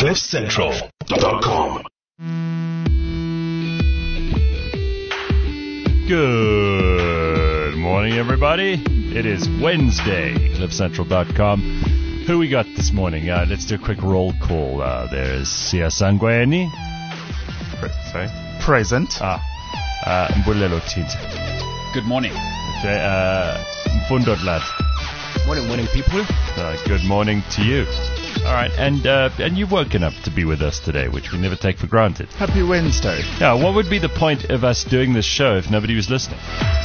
CliffCentral.com. Good morning, everybody. It is Wednesday, CliffCentral.com. Who we got this morning? Let's do a quick roll call. There's Sia Sangweni. Present. Mbulelo Tinta. Good morning. Okay, Mfundo Lad. Morning, people. Good morning to you. All right, and you've woken up to be with us today, which we never take for granted. Happy Wednesday. Yeah, what would be the point of us doing this show if nobody was listening?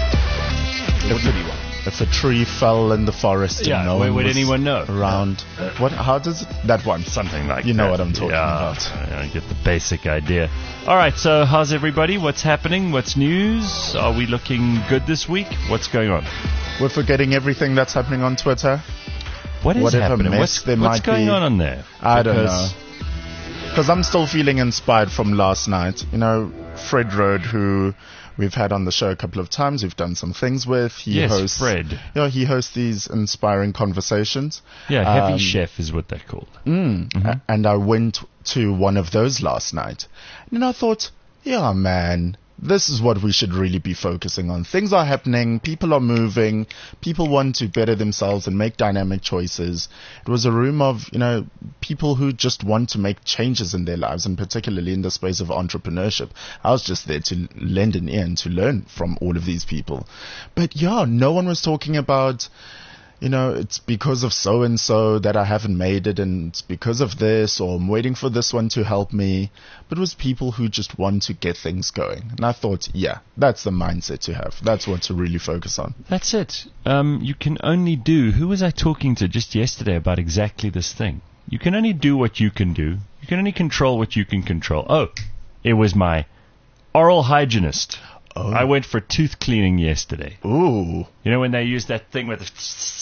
If a tree fell in the forest, Yeah, and no where one would was anyone know? around. What? How does it? That one? Something like You that. know what I'm talking about. I get the basic idea. All right, so how's everybody? What's happening? What's news? Are we looking good this week? What's going on? We're forgetting everything that's happening on Twitter. What is Whatever happening? mess What's there might going be. on there? I don't know. Because I'm still feeling inspired from last night. You know, Fred Road, who we've had on the show a couple of times. We've done some things with. He hosts, Fred. You know, he hosts these inspiring conversations. Yeah, Heavy Chef is what they're called. And I went to one of those last night. And I thought, yeah, man, this is what we should really be focusing on. Things are happening. People are moving. People want to better themselves and make dynamic choices. It was a room of, you know, people who just want to make changes in their lives, and particularly in the space of entrepreneurship. I was just there to lend an ear and to learn from all of these people. But yeah, no one was talking about, you know, it's because of so-and-so that I haven't made it, and it's because of this, or I'm waiting for this one to help me. But it was people who just want to get things going. And I thought, yeah, that's the mindset to have. That's what to really focus on. That's it. You can only do... Who was I talking to just yesterday about exactly this thing? You can only do what you can do. You can only control what you can control. Oh, it was my oral hygienist. Oh. I went for tooth cleaning yesterday. Ooh. You know when they use that thing with the...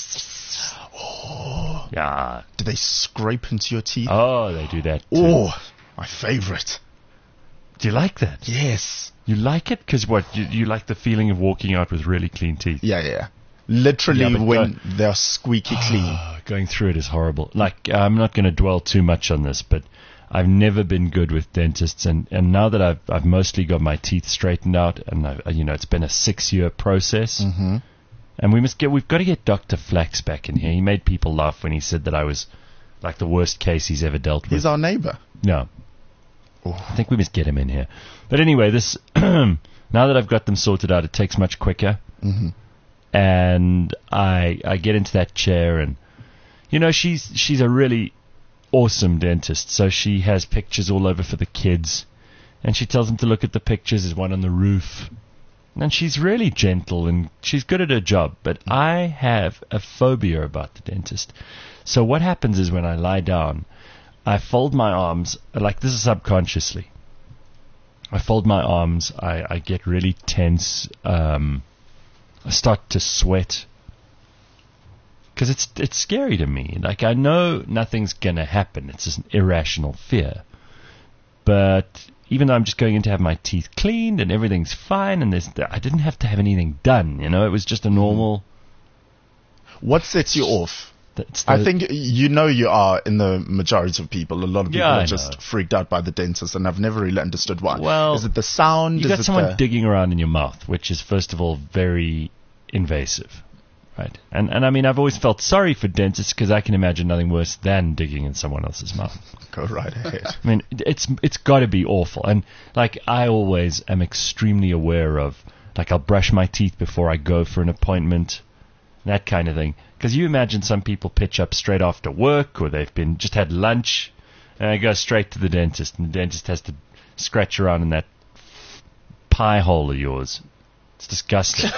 Oh. Yeah. Do they scrape into your teeth? Oh, they do that too. Oh, my favorite. Do you like that? Yes. You like it? Because what? You like the feeling of walking out with really clean teeth? Yeah. Literally Yeah, but when they're squeaky clean. Going through it is horrible. Like, I'm not going to dwell too much on this, but I've never been good with dentists, and now that I've mostly got my teeth straightened out, and it's been a 6-year process, and we've got to get Dr. Flax back in here. He made people laugh when he said that I was like the worst case he's ever dealt with. He's our neighbor. No, I think we must get him in here. But anyway, this now that I've got them sorted out, it takes much quicker, and I get into that chair, and you know she's a really awesome dentist, so she has pictures all over for the kids, and she tells them to look at the pictures. There's one on the roof, and she's really gentle and she's good at her job, but I have a phobia about the dentist. So what happens is when I lie down, I fold my arms, like this is subconsciously. I fold my arms, I get really tense, I start to sweat. Because it's scary to me. Like, I know nothing's going to happen. It's just an irrational fear. But even though I'm just going in to have my teeth cleaned and everything's fine, and I didn't have to have anything done, you know? It was just a normal... What sets you off? I think you are in the majority of people. A lot of people are just freaked out by the dentist, and I've never really understood why. Well, is it the sound? You got someone digging around in your mouth, which is, first of all, very invasive. Right. And I mean, I've always felt sorry for dentists because I can imagine nothing worse than digging in someone else's mouth. Go right ahead. I mean, it's got to be awful. And, like, I always am extremely aware of, like, I'll brush my teeth before I go for an appointment, that kind of thing. Because you imagine some people pitch up straight after work, or they've just had lunch, and they go straight to the dentist, and the dentist has to scratch around in that pie hole of yours. It's disgusting.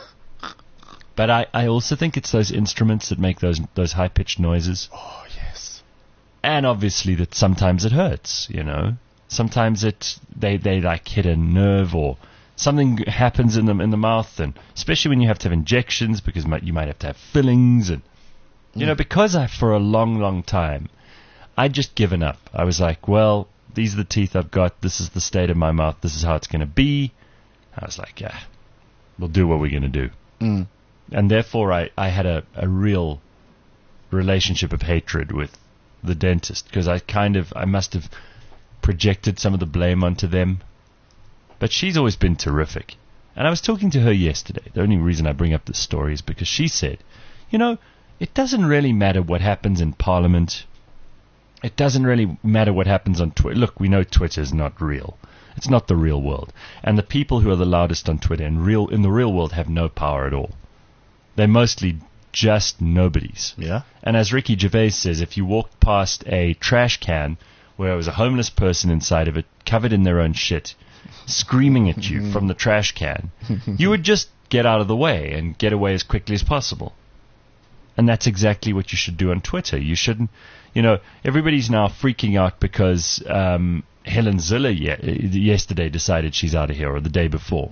But I also think it's those instruments that make those high-pitched noises. Oh, yes. And obviously that sometimes it hurts, you know. Sometimes they like hit a nerve, or something happens in the mouth, and especially when you have to have injections, because you might have to have fillings, and you know, because for a long time I'd just given up. I was like, well, these are the teeth I've got, this is the state of my mouth, this is how it's going to be. I was like, yeah, we'll do what we're going to do. And therefore I had a real relationship of hatred with the dentist, because I must have projected some of the blame onto them. But she's always been terrific. And I was talking to her yesterday. The only reason I bring up this story is because she said, it doesn't really matter what happens in Parliament. It doesn't really matter what happens on Twitter. Look, we know Twitter is not real. It's not the real world. And the people who are the loudest on Twitter in the real world have no power at all. They're mostly just nobodies. Yeah. And as Ricky Gervais says, if you walked past a trash can where there was a homeless person inside of it, covered in their own shit, screaming at you from the trash can, you would just get out of the way and get away as quickly as possible. And that's exactly what you should do on Twitter. You shouldn't, everybody's now freaking out because Helen Zille yesterday decided she's out of here, or the day before.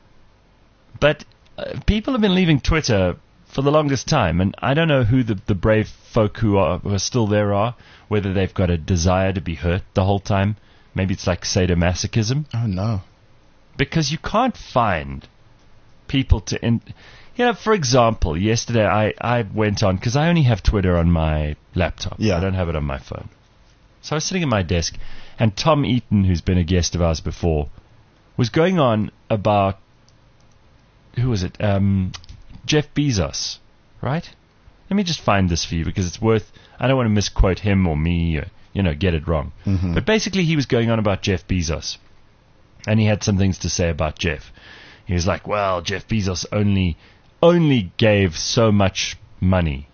But people have been leaving Twitter for the longest time, and I don't know who the brave folk who are still there are, whether they've got a desire to be hurt the whole time. Maybe it's like sadomasochism. Oh, no. Because you can't find people to... for example, yesterday I went on, because I only have Twitter on my laptop. Yeah. I don't have it on my phone. So I was sitting at my desk, and Tom Eaton, who's been a guest of ours before, was going on about... Who was it? Jeff Bezos, right? Let me just find this for you, because it's worth... I don't want to misquote him or me, or, get it wrong. Mm-hmm. But basically, he was going on about Jeff Bezos. And he had some things to say about Jeff. He was like, well, Jeff Bezos only gave so much money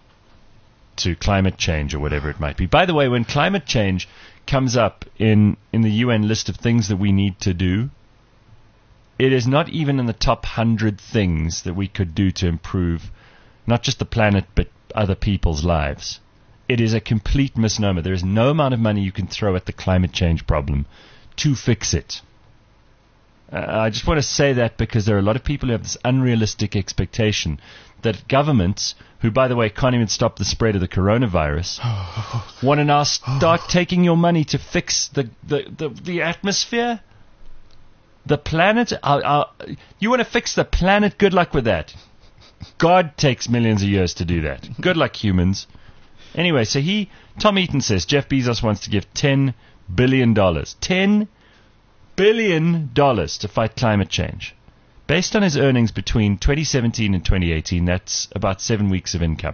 to climate change, or whatever it might be. By the way, when climate change comes up in the UN list of things that we need to do, it is not even in the top 100 things that we could do to improve not just the planet, but other people's lives. It is a complete misnomer. There is no amount of money you can throw at the climate change problem to fix it. I just want to say that because there are a lot of people who have this unrealistic expectation that governments, who, by the way, can't even stop the spread of the coronavirus, want to now start taking your money to fix the atmosphere. The planet, you want to fix the planet? Good luck with that. God takes millions of years to do that. Good luck, humans. Anyway, so Tom Eaton says Jeff Bezos wants to give $10 billion. $10 billion to fight climate change. Based on his earnings between 2017 and 2018, that's about 7 weeks of income.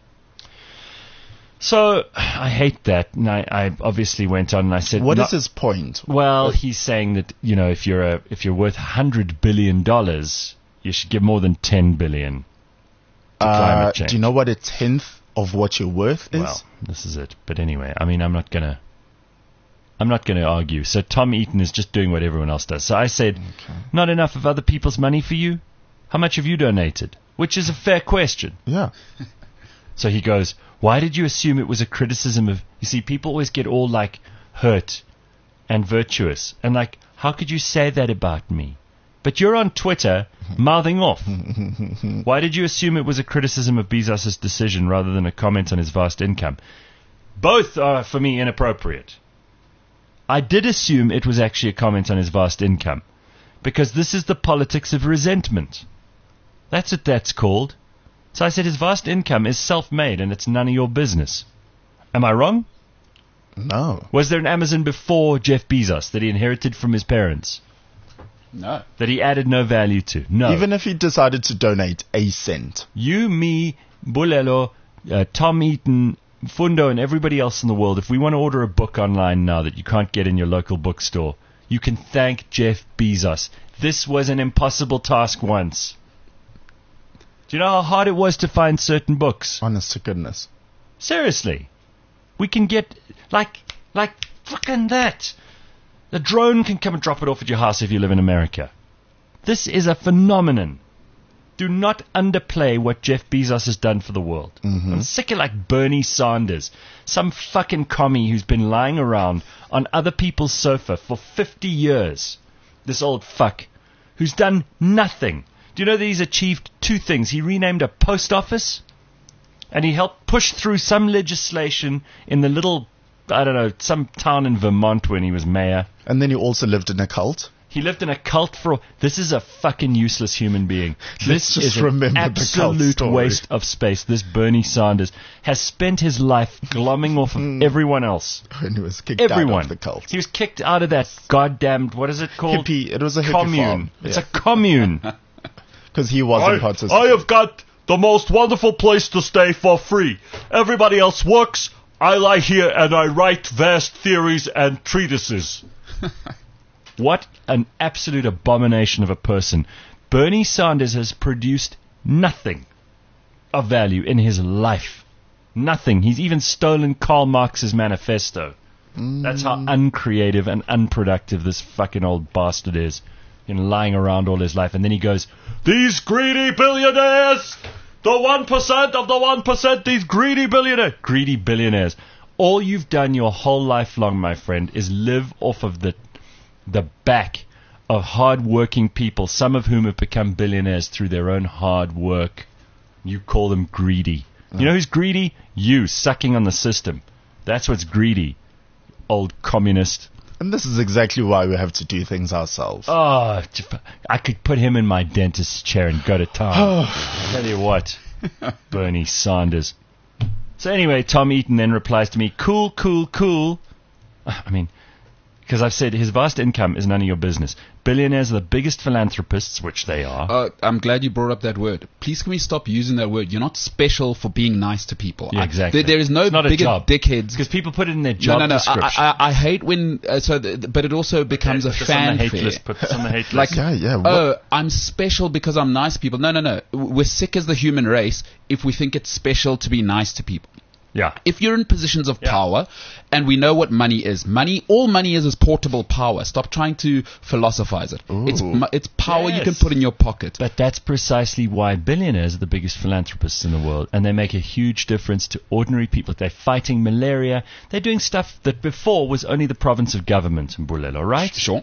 So I hate that, and I obviously went on and I said, "What is his point?" Well, he's saying that if you're worth $100 billion, you should give more than $10 billion to climate change. Do you know what a tenth of what you're worth is? Well, this is it. But anyway, I mean, I'm not gonna argue. So Tom Eaton is just doing what everyone else does. So I said, Not enough of other people's money for you? How much have you donated? Which is a fair question. Yeah. So he goes, why did you assume it was a criticism of... You see, people always get all, hurt and virtuous. And, how could you say that about me? But you're on Twitter mouthing off. Why did you assume it was a criticism of Bezos' decision rather than a comment on his vast income? Both are, for me, inappropriate. I did assume it was actually a comment on his vast income, because this is the politics of resentment. That's what that's called. So I said his vast income is self-made and it's none of your business. Am I wrong? No. Was there an Amazon before Jeff Bezos that he inherited from his parents? No. That he added no value to? No. Even if he decided to donate a cent. You, me, Bulelo, Tom Eaton, Fundo, and everybody else in the world, if we want to order a book online now that you can't get in your local bookstore, you can thank Jeff Bezos. This was an impossible task once. Do you know how hard it was to find certain books? Honest to goodness. Seriously. We can get, like fucking that. The drone can come and drop it off at your house if you live in America. This is a phenomenon. Do not underplay what Jeff Bezos has done for the world. Mm-hmm. I'm sick of Bernie Sanders, some fucking commie who's been lying around on other people's sofa for 50 years. This old fuck who's done nothing. Do you know that he's achieved two things? He renamed a post office, and he helped push through some legislation in the little, some town in Vermont when he was mayor. And then he also lived in a cult. He lived in a cult for... This is a fucking useless human being. Let's This just is an remember the cult absolute story. waste of space. This Bernie Sanders has spent his life glomming off of everyone else. When he was kicked out Everyone. of the cult. He was kicked out of that goddamn... What is it called? Hippie. It was a hippie commune. farm. It's a commune. Because he wasn't participating. I have got the most wonderful place to stay for free. Everybody else works. I lie here and I write vast theories and treatises. What an absolute abomination of a person. Bernie Sanders has produced nothing of value in his life. Nothing. He's even stolen Karl Marx's manifesto. That's how uncreative and unproductive this fucking old bastard is. Lying around all his life. And then he goes, these greedy billionaires! The 1% of the 1%, these greedy billionaires. Greedy billionaires. All you've done your whole life long, my friend, is live off of the back of hard-working people, some of whom have become billionaires through their own hard work. You call them greedy. You know who's greedy? You, sucking on the system. That's what's greedy, old communist. And this is exactly why we have to do things ourselves. Oh, I could put him in my dentist's chair and go to town. Tell you what, Bernie Sanders. So anyway, Tom Eaton then replies to me, cool, cool, cool. I mean, because I've said his vast income is none of your business. Billionaires are the biggest philanthropists, which they are. I'm glad you brought up that word. Please can we stop using that word? You're not special for being nice to people. Yeah, exactly. There is no It's not a bigger job. dickheads. Because people put it in their job description. I hate when... but it also becomes a Put this on the fanfare. hate list. Put this on the hate Like, list. What? I'm special because I'm nice to people. No. We're sick as the human race if we think it's special to be nice to people. Yeah. If you're in positions of power, and we know what money is, all money is portable power. Stop trying to philosophize it. It's power you can Yes. put in your pocket. But that's precisely why billionaires are the biggest philanthropists in the world, and they make a huge difference to ordinary people. They're fighting malaria. They're doing stuff that before was only the province of government in Bulelo, right? Sure.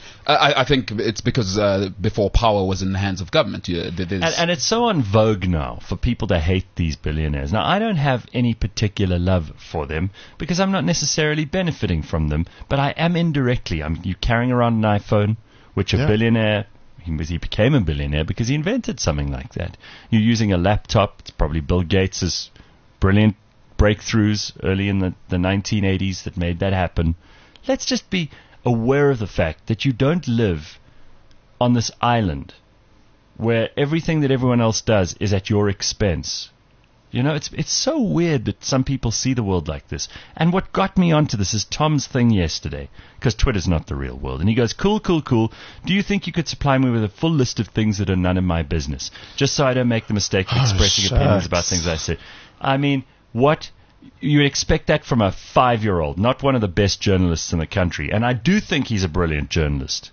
I think it's because before power was in the hands of government. And it's so on vogue now for people to hate these billionaires. Now, I don't have any particular love for them because I'm not necessarily benefiting from them, but I am indirectly. You carrying around an iPhone, which a billionaire... He became a billionaire because he invented something like that. You're using a laptop. It's probably Bill Gates' brilliant breakthroughs early in the 1980s that made that happen. Let's just be aware of the fact that you don't live on this island where everything that everyone else does is at your expense. It's so weird that some people see the world like this. And what got me onto this is Tom's thing yesterday, because Twitter's not the real world. And he goes, cool, cool, cool. Do you think you could supply me with a full list of things that are none of my business? Just so I don't make the mistake of expressing opinions about things I said. I mean, what... You would expect that from a 5-year-old, not one of the best journalists in the country. And I do think he's a brilliant journalist.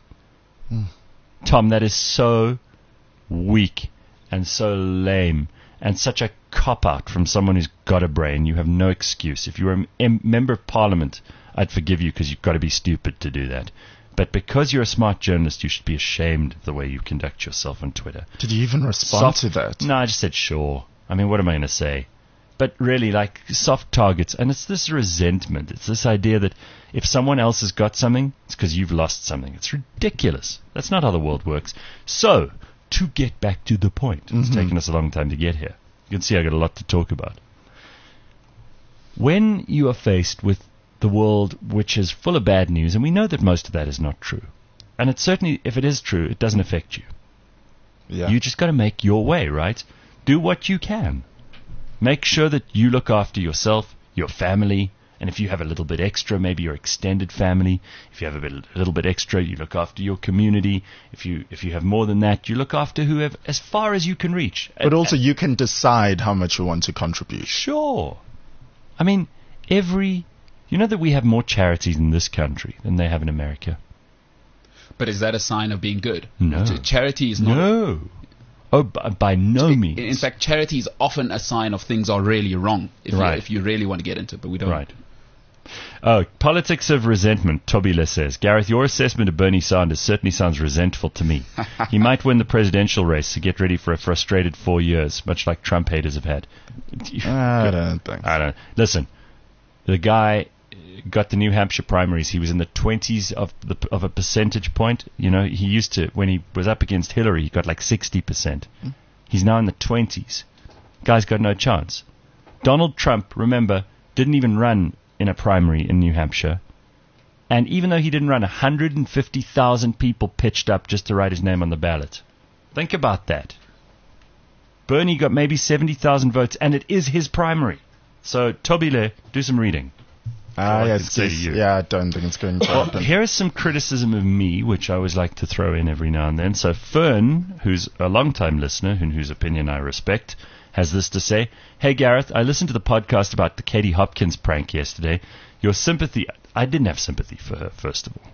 Tom, that is so weak and so lame and such a cop-out from someone who's got a brain. You have no excuse. If you were a member of parliament, I'd forgive you because you've got to be stupid to do that. But because you're a smart journalist, you should be ashamed of the way you conduct yourself on Twitter. Did you even respond to that? No, I just said sure. I mean, what am I going to say? But really, like, soft targets, and it's this resentment. It's this idea that if someone else has got something, it's because you've lost something. It's ridiculous. That's not how the world works. So, to get back to the point, it's taken us a long time to get here. You can see I've got a lot to talk about. When you are faced with the world which is full of bad news, and we know that most of that is not true, and it's certainly, if it is true, it doesn't affect you. Yeah. You just got to make your way, right? Do what you can. Make sure that you look after yourself, your family, and if you have a little bit extra, maybe your extended family. If you have a little bit extra, you look after your community. If you have more than that, you look after whoever, as far as you can reach. But also you can decide how much you want to contribute. Sure. I mean, you know that we have more charities in this country than they have in America? But is that a sign of being good? No. Charity is not... No. Oh, by no means. In fact, charity is often a sign of things are really wrong, if you really want to get into it, but we don't. Right. Oh, politics of resentment, Tobile says. Gareth, your assessment of Bernie Sanders certainly sounds resentful to me. He might win the presidential race to get ready for a frustrated 4 years, much like Trump haters have had. I don't think so. Listen, the guy got the New Hampshire primaries, he was in the 20s of a percentage point. You know, he used to, when he was up against Hillary, he got like 60%. He's now in the 20s. Guy's got no chance. Donald Trump, remember, didn't even run in a primary in New Hampshire. And even though he didn't run, 150,000 people pitched up just to write his name on the ballot. Think about that. Bernie got maybe 70,000 votes, and it is his primary. So, Tobile, do some reading. I don't think it's going to happen. Here is some criticism of me, which I always like to throw in every now and then. So Fern, who's a long-time listener, and whose opinion I respect, has this to say. Hey, Gareth, I listened to the podcast about the Katie Hopkins prank yesterday. Your sympathy... I didn't have sympathy for her, first of all.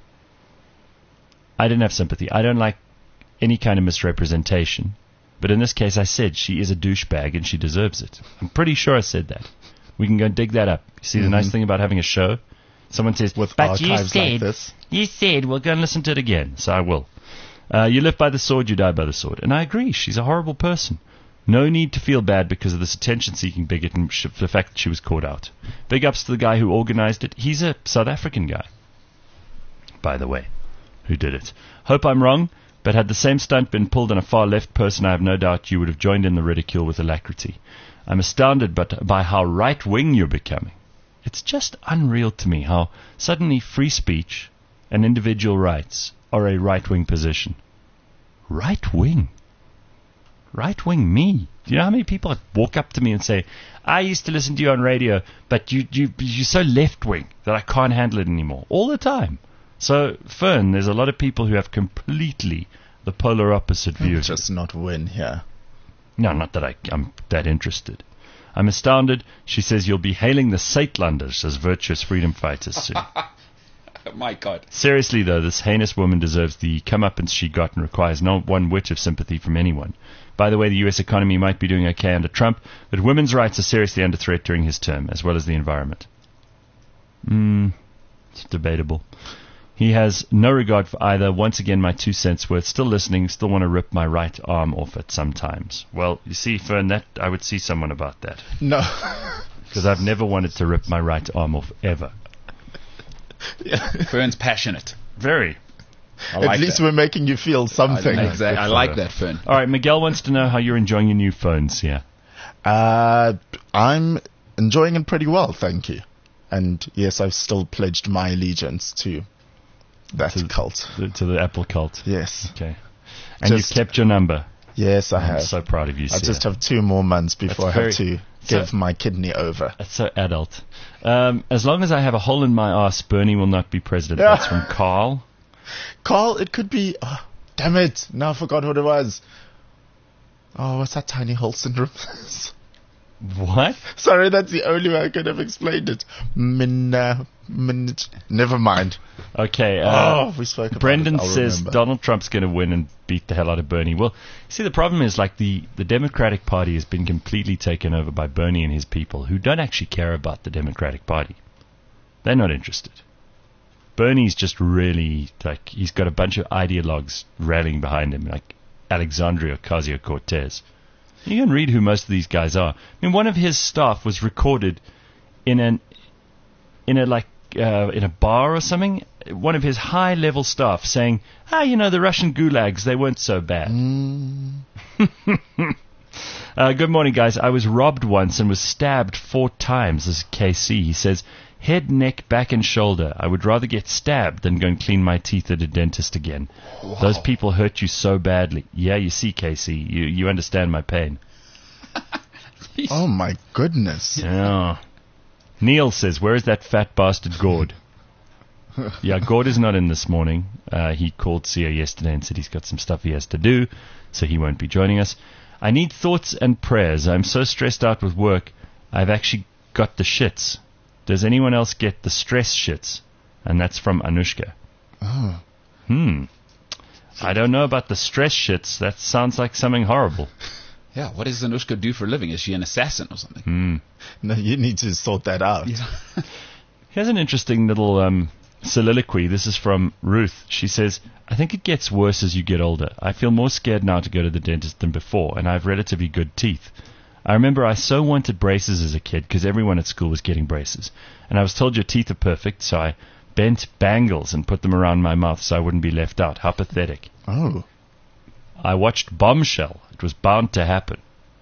I didn't have sympathy. I don't like any kind of misrepresentation. But in this case, I said she is a douchebag and she deserves it. I'm pretty sure I said that. We can go and dig that up. You see the nice thing about having a show? Someone says, with but archives like this. You said, we'll go and listen to it again. So I will. You live by the sword, you die by the sword. And I agree. She's a horrible person. No need to feel bad because of this attention-seeking bigot and the fact that she was caught out. Big ups to the guy who organized it. He's a South African guy, by the way, who did it. Hope I'm wrong, but had the same stunt been pulled on a far-left person, I have no doubt you would have joined in the ridicule with alacrity. I'm astounded by how right-wing you're becoming. It's just unreal to me how suddenly free speech and individual rights are a right-wing position. Right-wing? Right-wing me? Do you know how many people walk up to me and say, I used to listen to you on radio, but you're so left-wing that I can't handle it anymore. All the time. So, Fern, there's a lot of people who have completely the polar opposite view. Just not win here. No, not that I'm that interested. I'm astounded. She says you'll be hailing the Saitlanders as virtuous freedom fighters soon. My God. Seriously, though, this heinous woman deserves the comeuppance she got and requires no one whit of sympathy from anyone. By the way, the U.S. economy might be doing okay under Trump, but women's rights are seriously under threat during his term, as well as the environment. It's debatable. He has no regard for either. Once again, my 2 cents worth. Still listening, still want to rip my right arm off it sometimes. Well, you see, Fern, that I would see someone about that. No. Because I've never wanted to rip my right arm off, ever. Yeah. Fern's passionate. Very. At least we're making you feel something. Exactly. I like that, Fern. All right, Miguel wants to know how you're enjoying your new phones here. I'm enjoying it pretty well, thank you. And yes, I've still pledged my allegiance to that cult. To the Apple cult. Yes. Okay. And you've kept your number. Yes, I have. I'm so proud of you, I just have 2 more months before I have to give my kidney over. That's so adult. As long as I have a hole in my arse, Bernie will not be president. That's from Carl. Carl, it could be... Oh, damn it. Now I forgot what it was. Oh, what's that tiny hole syndrome? What? Sorry, that's the only way I could have explained it. Never mind. Okay. We spoke about Brendan it. says remember. Donald Trump's going to win and beat the hell out of Bernie. Well, see, the problem is, like, the Democratic Party has been completely taken over by Bernie and his people, who don't actually care about the Democratic Party. They're not interested. Bernie's just really, like, he's got a bunch of ideologues rallying behind him, like Alexandria Ocasio-Cortez. You can read who most of these guys are. I mean, one of his staff was recorded in a bar or something. One of his high-level staff saying, the Russian gulags, they weren't so bad. Good morning, guys. I was robbed once and was stabbed 4 times. This is KC. He says, head, neck, back, and shoulder. I would rather get stabbed than go and clean my teeth at a dentist again. Wow. Those people hurt you so badly. Yeah, you see, KC. You understand my pain. Oh, my goodness. Yeah. Neil says, where is that fat bastard Gord? Yeah, Gord is not in this morning. He called Sia yesterday and said he's got some stuff he has to do, so he won't be joining us. I need thoughts and prayers. I'm so stressed out with work, I've actually got the shits. Does anyone else get the stress shits? And that's from Anushka. Oh. I don't know about the stress shits. That sounds like something horrible. Yeah, what does Anushka do for a living? Is she an assassin or something? No, you need to sort that out. Yeah. Here's an interesting little soliloquy. This is from Ruth. She says, I think it gets worse as you get older. I feel more scared now to go to the dentist than before, and I have relatively good teeth. I remember I so wanted braces as a kid because everyone at school was getting braces. And I was told your teeth are perfect, so I bent bangles and put them around my mouth so I wouldn't be left out. How pathetic. Oh. I watched Bombshell. It was bound to happen.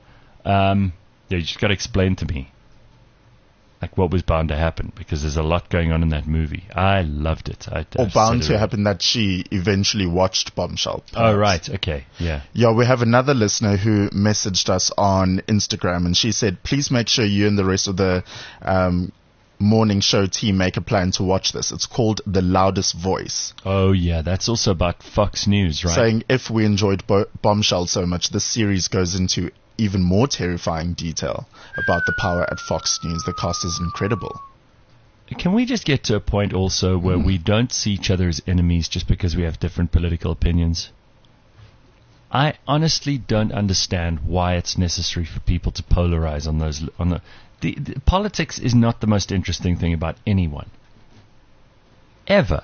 You just got to explain to me like what was bound to happen, because there's a lot going on in that movie. I loved it. Or bound to happen that she eventually watched Bombshell. Perhaps. Oh, right. Okay. Yeah. Yeah, we have another listener who messaged us on Instagram, and she said, please make sure you and the rest of the morning show team make a plan to watch this. It's called The Loudest Voice. Oh, yeah. That's also about Fox News, right? Saying if we enjoyed Bombshell so much, this series goes into even more terrifying detail about the power at Fox News. The cast is incredible. Can we just get to a point also where we don't see each other as enemies just because we have different political opinions? I honestly don't understand why it's necessary for people to polarize on those. The politics is not the most interesting thing about anyone. Ever.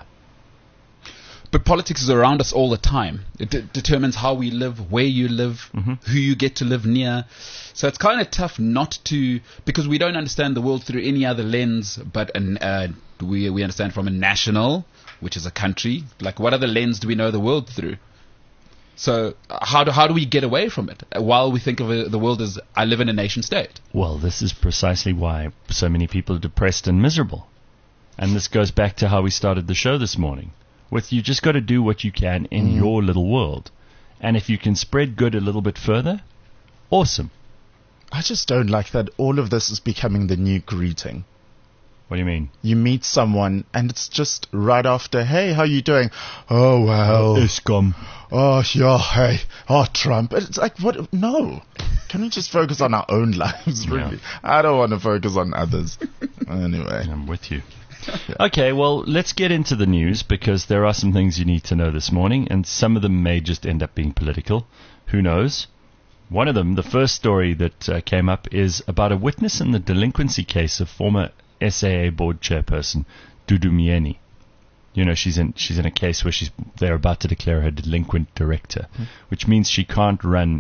But politics is around us all the time. It determines how we live, where you live, who you get to live near. So it's kind of tough not to, because we don't understand the world through any other lens, but we understand from a national, which is a country. Like, what other lens do we know the world through? So how do we get away from it while we think of the world as I live in a nation state? Well, this is precisely why so many people are depressed and miserable. And this goes back to how we started the show this morning. With you just got to do what you can in your little world. And if you can spread good a little bit further, awesome. I just don't like that all of this is becoming the new greeting. What do you mean? You meet someone and it's just right after, hey, how you doing? Oh, well. Eskom. Oh, yeah, hey. Oh, Trump. It's like, what? No. Can we just focus on our own lives, really? Yeah. I don't want to focus on others. Anyway. I'm with you. Okay, well, let's get into the news, because there are some things you need to know this morning, and some of them may just end up being political. Who knows? One of them, the first story that came up, is about a witness in the delinquency case of former SAA board chairperson Dudu Myeni. You know, she's in a case where they're about to declare her delinquent director, which means she can't have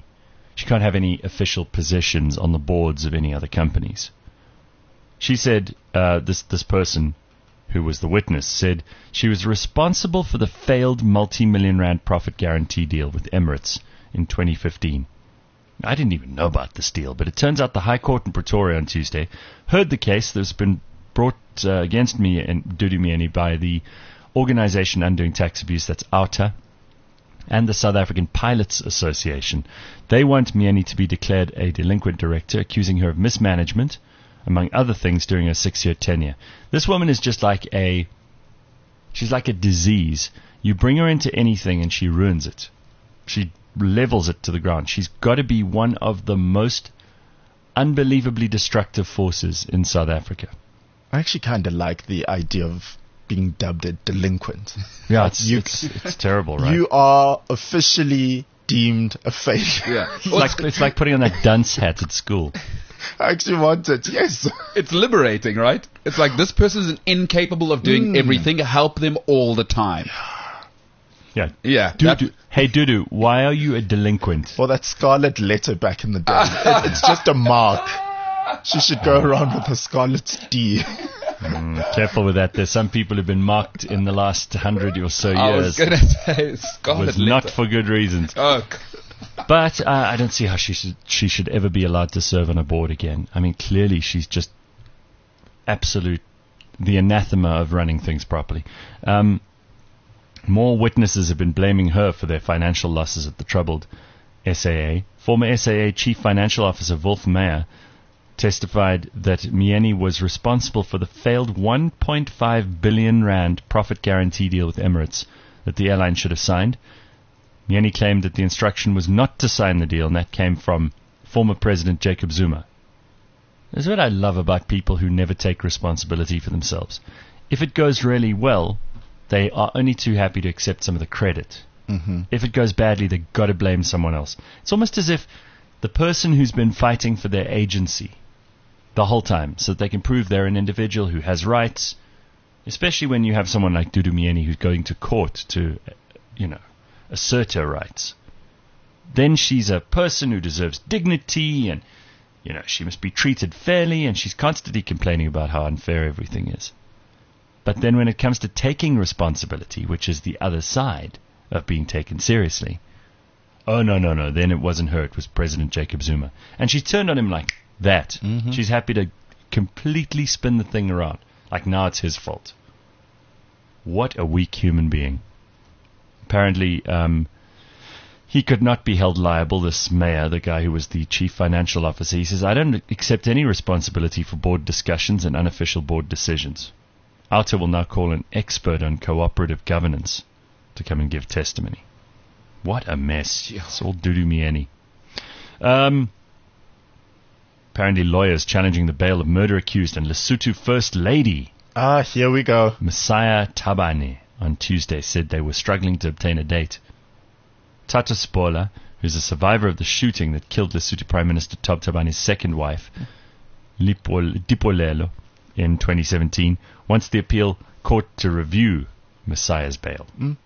any official positions on the boards of any other companies. She said, this person who was the witness said she was responsible for the failed multi-million rand profit guarantee deal with Emirates in 2015. I didn't even know about this deal, but it turns out the High Court in Pretoria on Tuesday heard the case that's been brought against me and Dudu Myeni by the Organisation Undoing Tax Abuse, that's OUTA, and the South African Pilots Association. They want Myeni to be declared a delinquent director, accusing her of mismanagement, among other things, during her 6-year tenure. This woman is just like she's like a disease. You bring her into anything and she ruins it. She levels it to the ground. She's got to be one of the most unbelievably destructive forces in South Africa. I actually kind of like the idea of being dubbed a delinquent. Yeah, it's terrible, right? You are officially deemed a failure. Yeah. It's like putting on that dunce hat at school. I actually want it, yes. It's liberating, right? It's like, this person is incapable of doing everything. Help them all the time. Yeah. Yeah. Hey, Dudu, why are you a delinquent? Well, that scarlet letter back in the day. It's just a mark. She should go around with a scarlet D. Careful with that. There's some people who've been marked in the last 100 or so years. I was going to say scarlet letter. Not for good reasons. Oh, but I don't see how she should ever be allowed to serve on a board again. I mean, clearly she's just the anathema of running things properly. More witnesses have been blaming her for their financial losses at the troubled SAA. Former SAA Chief Financial Officer Wolf Meyer testified that Myeni was responsible for the failed 1.5 billion rand profit guarantee deal with Emirates that the airline should have signed. Myeni claimed that the instruction was not to sign the deal, and that came from former President Jacob Zuma. This is what I love about people who never take responsibility for themselves. If it goes really well, they are only too happy to accept some of the credit. If it goes badly, they've got to blame someone else. It's almost as if the person who's been fighting for their agency the whole time, so that they can prove they're an individual who has rights, especially when you have someone like Dudu Myeni who's going to court to, assert her rights. Then she's a person who deserves dignity and she must be treated fairly, and she's constantly complaining about how unfair everything is. But then when it comes to taking responsibility, which is the other side of being taken seriously, oh, no, then it wasn't her, it was President Jacob Zuma. And she turned on him like that. Mm-hmm. She's happy to completely spin the thing around, like now it's his fault. What a weak human being. Apparently, he could not be held liable, this mayor, the guy who was the chief financial officer. He says, I don't accept any responsibility for board discussions and unofficial board decisions. Outa will now call an expert on cooperative governance to come and give testimony. What a mess. It's all doo-doo mieni. Apparently lawyers challenging the bail of murder accused and Lesotho First Lady. Here we go. Messiah Thabane on Tuesday said they were struggling to obtain a date. Tata Spola, who's a survivor of the shooting that killed Lesotho Prime Minister Thabo Thabane's second wife, Dipolelo, in 2017, wants the appeal court to review Messiah's bail.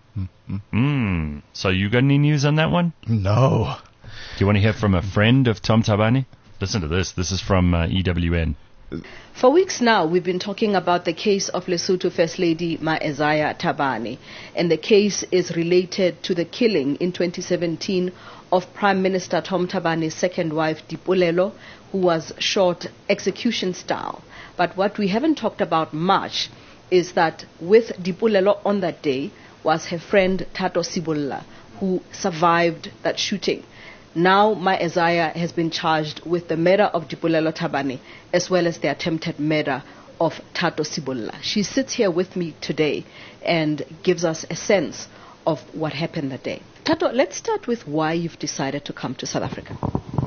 So you got any news on that one? No. Do you want to hear from a friend of Tom Thabane? Listen to this. This is from EWN. For weeks now, we've been talking about the case of Lesotho First Lady Messiah Thabane, and the case is related to the killing in 2017 of Prime Minister Thabo Thabane's second wife, Dipolelo, who was shot execution style. But what we haven't talked about much is that with Dipolelo on that day was her friend Thato Sibulla, who survived that shooting. Now Messiah has been charged with the murder of Dipolelo Thabane as well as the attempted murder of Thato Sibulla. She sits here with me today and gives us a sense of what happened that day. Thato, let's start with why you've decided to come to South Africa.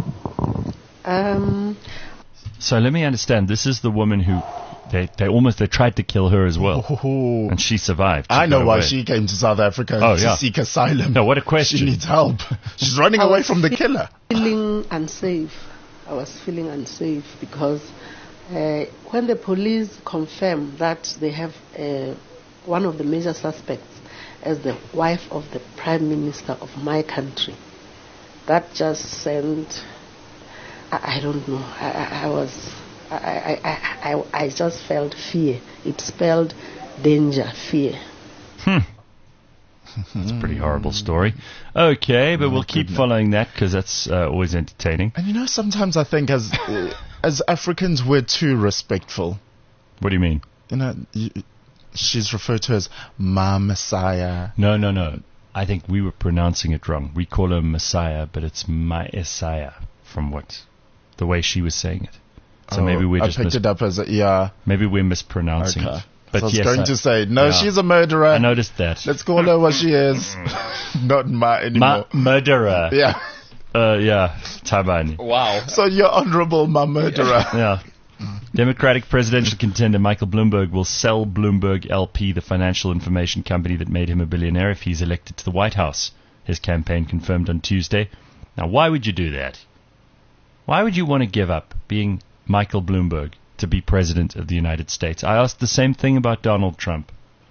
So let me understand. This is the woman who they tried to kill her as well, and she survived. I know why she came to South Africa to seek asylum. No, what a question. She needs help. She's running away from the killer. Feeling unsafe. I was feeling unsafe because when the police confirmed that they have one of the major suspects as the wife of the Prime Minister of my country, that just sent, I don't know, I just felt fear. It spelled danger, fear. That's a pretty horrible story. Okay, but we'll keep following that because that's always entertaining. And sometimes I think as Africans we're too respectful. What do you mean? She's referred to as Ma Messiah. No. I think we were pronouncing it wrong. We call her Messiah, but it's Messiah from the way she was saying it. So maybe we're just picked it up as maybe we're mispronouncing it. But so I was going to say, no, she's a murderer. I noticed that. Let's call her what she is. Not Ma anymore. Murderer. Yeah. Thabane. Wow. So you're honorable Ma murderer. Yeah. Democratic presidential contender Michael Bloomberg will sell Bloomberg LP, the financial information company that made him a billionaire, if he's elected to the White House. His campaign confirmed on Tuesday. Now, why would you do that? Why would you want to give up being Michael Bloomberg to be president of the United States? I asked the same thing about Donald Trump.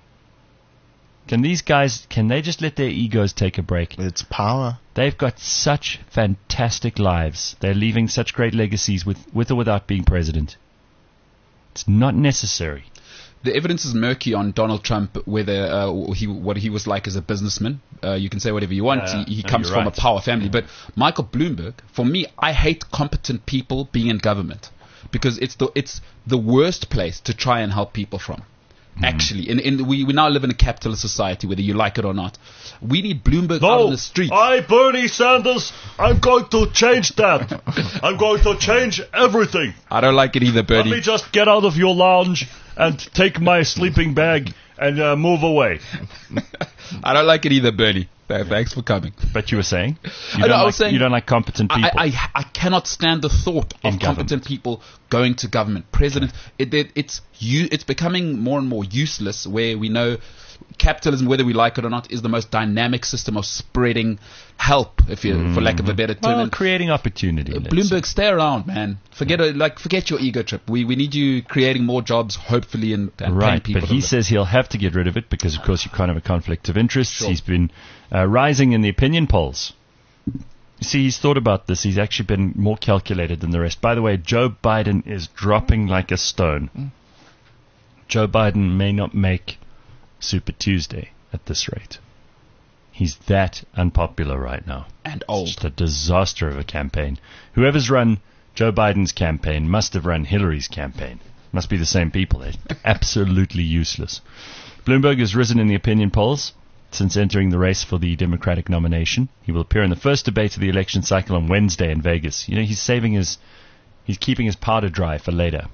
Can these guys, can they just let their egos take a break? It's power. They've got such fantastic lives. They're leaving such great legacies with or without being president. It's not necessary. The evidence is murky on Donald Trump, whether what he was like as a businessman. You can say whatever you want. He comes from a power family. But Michael Bloomberg, for me, I hate competent people being in government because it's the worst place to try and help people from. Actually, we now live in a capitalist society, whether you like it or not. We need Bloomberg out on the street. Bernie Sanders, I'm going to change that. I'm going to change everything. I don't like it either, Bernie. Let me just get out of your lounge and take my sleeping bag and move away. I don't like it either, Bernie. Thanks for coming. But you were saying? I was saying you don't like competent people. I cannot stand the thought of competent people going to government. President, it's becoming more and more useless, where we know capitalism, whether we like it or not, is the most dynamic system of spreading help, for lack of a better term. Well, creating opportunity. Bloomberg, stay around, man. Forget your ego trip. We need you creating more jobs, hopefully, and paying people. But he says he'll have to get rid of it because, of course, you can't have a conflict of interests. Sure. He's been rising in the opinion polls. See, he's thought about this. He's actually been more calculated than the rest. By the way, Joe Biden is dropping like a stone. Joe Biden may not make Super Tuesday at this rate. He's that unpopular right now. And It's old. just a disaster of a campaign. Whoever's run Joe Biden's campaign must have run Hillary's campaign. Must be the same people. They're absolutely useless. Bloomberg has risen in the opinion polls since entering the race for the Democratic nomination. He will appear in the first debate of the election cycle on Wednesday in Vegas. You know, he's keeping his powder dry for later.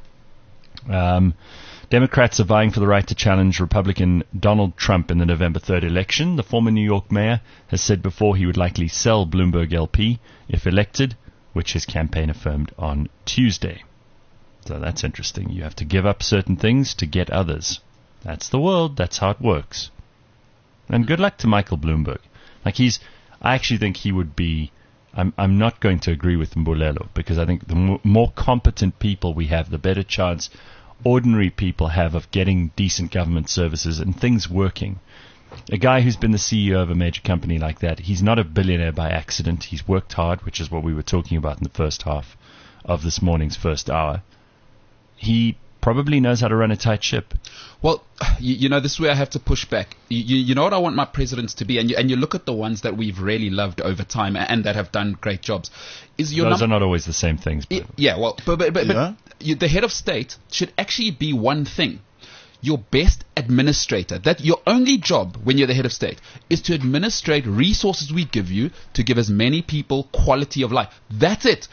Democrats are vying for the right to challenge Republican Donald Trump in the November 3rd election. The former New York mayor has said before he would likely sell Bloomberg LP if elected, which his campaign affirmed on Tuesday. So that's interesting. You have to give up certain things to get others. That's the world. That's how it works. And good luck to Michael Bloomberg. I actually think he would be, I'm not going to agree with Mbulelo, because I think the more competent people we have, the better chance ordinary people have of getting decent government services and things working. A guy who's been the CEO of a major company like that, he's not a billionaire by accident. He's worked hard, which is what we were talking about in the first half of this morning's first hour. He probably knows how to run a tight ship. Well, you know, this is where I have to push back. You know what I want my presidents to be, and you look at the ones that we've really loved over time and that have done great jobs. Those are not always the same things. But Yeah, well, but the head of state should actually be one thing. Your best administrator. That your only job when you're the head of state is to administrate resources we give you to give as many people quality of life. That's it.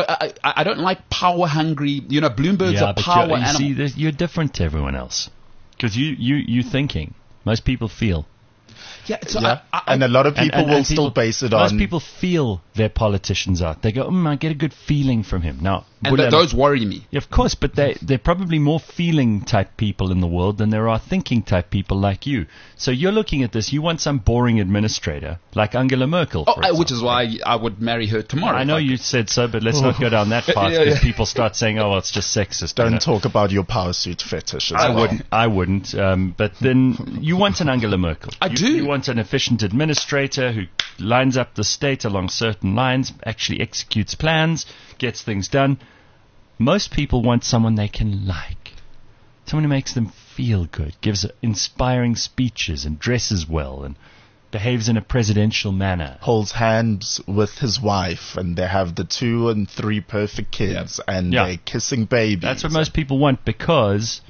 I don't like power hungry. You know, Bloomberg's a power animal. See, you're different to everyone else because you thinking. Most people feel. Yeah, so and a lot of people will still base it on. Most people feel their politicians out. They go, I get a good feeling from him. Now, and those worry me. Of course, but they're probably more feeling type people in the world than there are thinking type people like you. So you're looking at this. You want some boring administrator like Angela Merkel. Which is why I would marry her tomorrow. I know you said so, but let's not go down that path because people start saying, well, it's just sexist. Don't talk about your power suit fetish. I wouldn't. But then you want an Angela Merkel. I do. You want an efficient administrator who lines up the state along certain lines, actually executes plans, gets things done. Most people want someone they can like. Someone who makes them feel good, gives inspiring speeches and dresses well and behaves in a presidential manner. Holds hands with his wife and they have the 2 and 3 perfect kids and they're kissing babies. That's what most people want because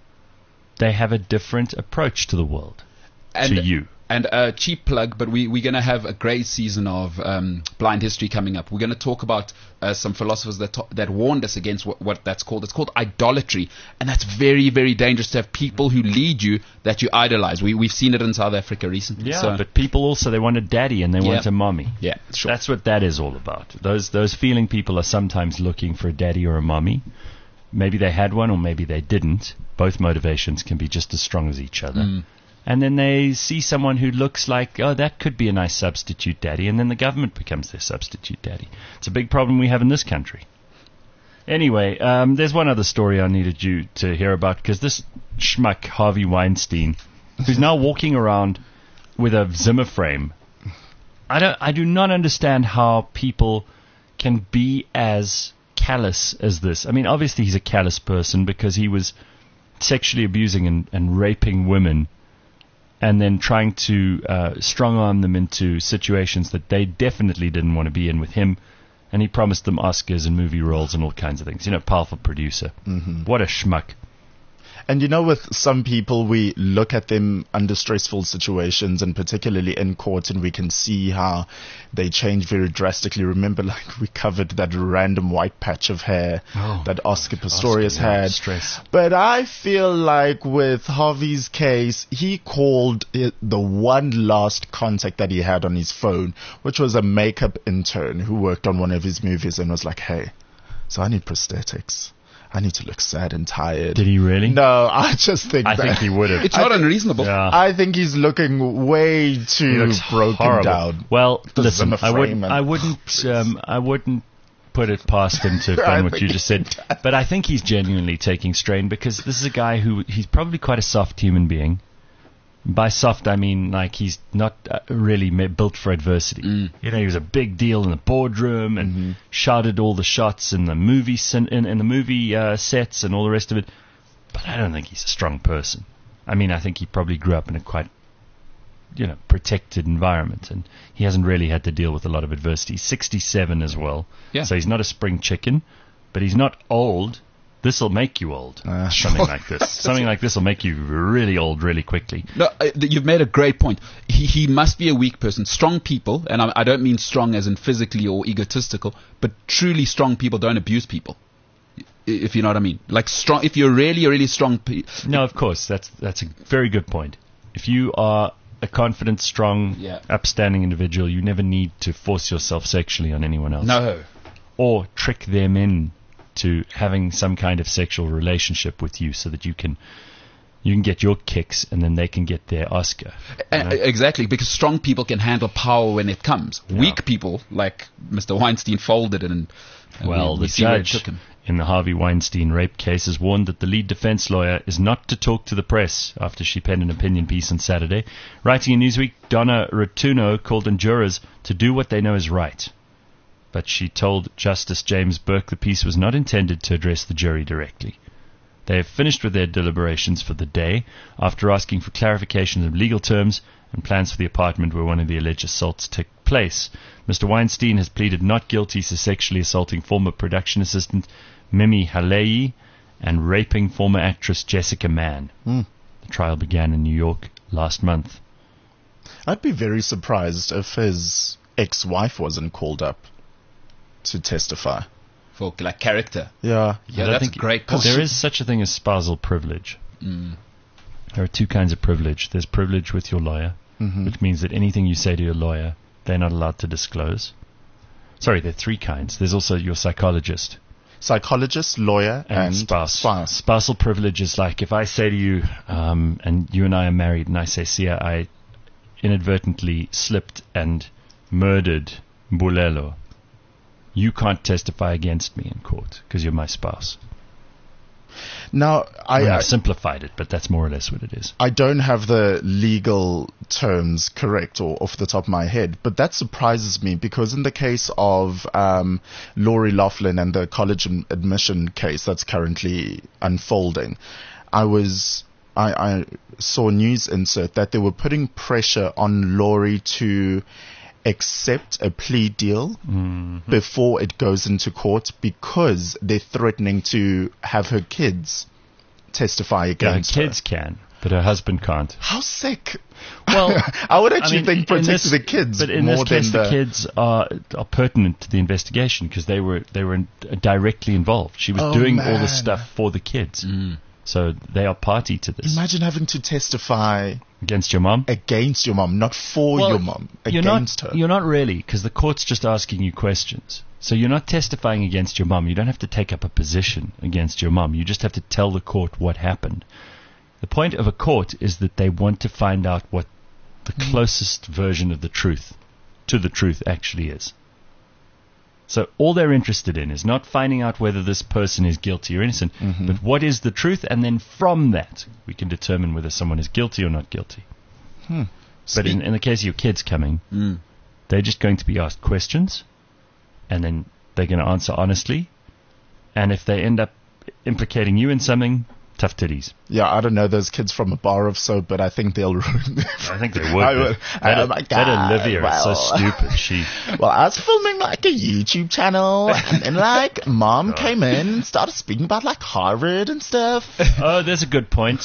they have a different approach to the world. To you. And a cheap plug, but we're going to have a great season of Blind History coming up. We're going to talk about some philosophers that warned us against what that's called. It's called idolatry. And that's very, very dangerous to have people who lead you that you idolize. We've seen it in South Africa recently. Yeah, but people also, they want a daddy and they want a mommy. Yeah, sure. That's what that is all about. Those feeling people are sometimes looking for a daddy or a mommy. Maybe they had one or maybe they didn't. Both motivations can be just as strong as each other. And then they see someone who looks like, that could be a nice substitute daddy, and then the government becomes their substitute daddy. It's a big problem we have in this country. Anyway, there's one other story I needed you to hear about, because this schmuck, Harvey Weinstein, who's now walking around with a Zimmer frame, I do not understand how people can be as callous as this. I mean, obviously he's a callous person because he was sexually abusing and raping women and then trying to strong-arm them into situations that they definitely didn't want to be in with him. And he promised them Oscars and movie roles and all kinds of things. You know, powerful producer. What a schmuck. And you know, with some people, we look at them under stressful situations, and particularly in court, and we can see how they change very drastically. Remember, like we covered that random white patch of hair that Oscar Pistorius had. Stress. But I feel like with Harvey's case, he called it the one last contact that he had on his phone, which was a makeup intern who worked on one of his movies and was like, hey, so I need prosthetics. I need to look sad and tired. Did he really? No, I just think I think he would have. It's not unreasonable. Yeah. I think he's looking way too broken horrible. down. Well, listen, I wouldn't put it past him to find what you just said. But I think he's genuinely taking strain because this is a guy who he's probably quite a soft human being. By soft, I mean like he's not really built for adversity. You know, he was a big deal in the boardroom and shouted all the shots in the movie in the movie sets and all the rest of it. But I don't think he's a strong person. I mean, I think he probably grew up in a quite, protected environment, and he hasn't really had to deal with a lot of adversity. He's 67 as well, so he's not a spring chicken, but he's not old. This will make you old. Something like this. Something like this will make you really old really quickly. No, you've made a great point. He must be a weak person. Strong people, and I don't mean strong as in physically or egotistical, but truly strong people don't abuse people. If you know what I mean. Like strong. If you're really, really strong. No, of course. That's a very good point. If you are a confident, strong, upstanding individual, you never need to force yourself sexually on anyone else. No. Or trick them in to having some kind of sexual relationship with you so that you can get your kicks and then they can get their Oscar. Exactly, because strong people can handle power when it comes. Yeah. Weak people, like Mr. Weinstein, folded it and the judge took him. in the Harvey Weinstein rape case has warned that the lead defense lawyer is not to talk to the press after she penned an opinion piece on Saturday. Writing in Newsweek, Donna Rotuno called on jurors to do what they know is right. But she told Justice James Burke the piece was not intended to address the jury directly. They have finished with their deliberations for the day after asking for clarifications of legal terms and plans for the apartment where one of the alleged assaults took place. Mr. Weinstein has pleaded not guilty to sexually assaulting former production assistant Mimi Halei and raping former actress Jessica Mann. The trial began in New York last month. I'd be very surprised if his ex-wife wasn't called up to testify. For like character. Yeah. Yeah, that's a great point. There is such a thing as spousal privilege. There are two kinds of privilege. There's privilege with your lawyer, which means that anything you say to your lawyer, they're not allowed to disclose. Sorry, there are three kinds. There's also your psychologist. Psychologist, lawyer, and spouse. Spousal privilege is like if I say to you, and you and I are married, and I say, Sia, I inadvertently slipped and murdered Mbulelo. You can't testify against me in court because you're my spouse. Now, I've simplified it, but that's more or less what it is. I don't have the legal terms correct or off the top of my head, but that surprises me because in the case of Lori Loughlin and the college admission case that's currently unfolding, I saw a news insert that they were putting pressure on Lori to accept a plea deal before it goes into court because they're threatening to have her kids testify against her. Her kids can, but her husband can't. How sick. Well, I would actually think protecting the kids but in more this case, than the kids are pertinent to the investigation because they were directly involved. She was doing all the stuff for the kids. So they are party to this. Imagine having to testify against your mom? Against your mom, not for your mom. Against her. You're not really, because the court's just asking you questions. So you're not testifying against your mom. You don't have to take up a position against your mom. You just have to tell the court what happened. The point of a court is that they want to find out what the closest version of the truth to the truth actually is. So all they're interested in is not finding out whether this person is guilty or innocent, but what is the truth, and then from that we can determine whether someone is guilty or not guilty. But in the case of your kids coming, they're just going to be asked questions, and then they're going to answer honestly, and if they end up implicating you in something, tough titties. Yeah, I don't know those kids from a bar of soap, but I think they'll ruin it. I think they would. That Olivia is so stupid. I was filming like a YouTube channel, and then mom came in and started speaking about Harvard and stuff. Oh, there's a good point.